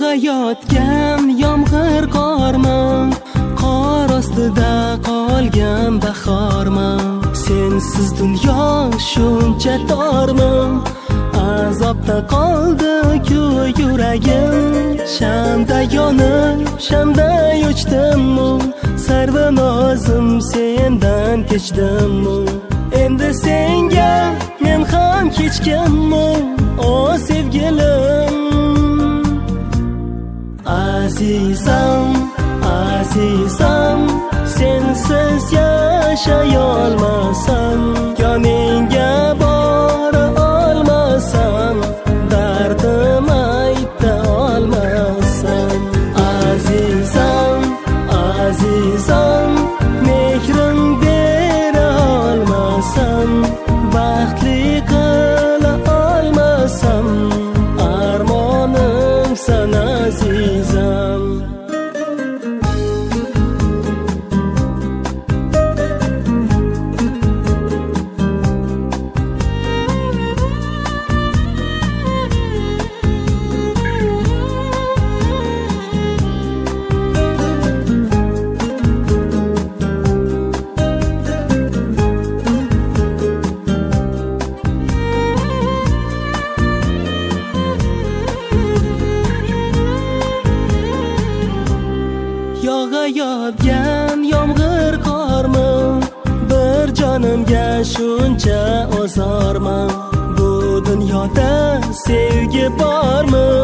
Yog'ayotgan yomg'ir qorman, qor ostida qolgan bahorman. Sensiz dunyo shuncha torman, azobda qoldi-ku yuragim. Shamda yonib, shamda o'chdimmi, sarvinozim sendan kechdimmi? Endi senga men ham kechganmi, o sevgilim. Azizam, azizam, sensiz yashay olmasam, yoningga bora olmasam, dardim ayta olmasam. Azizam, azizam, mehrim bera olmasam, baxtli qila olmasam, armonimsan azizam. Yog'ayotgan yomg'ir qorman, bir jonimga shuncha ozorman. Bu dunyoda sevgi bormi?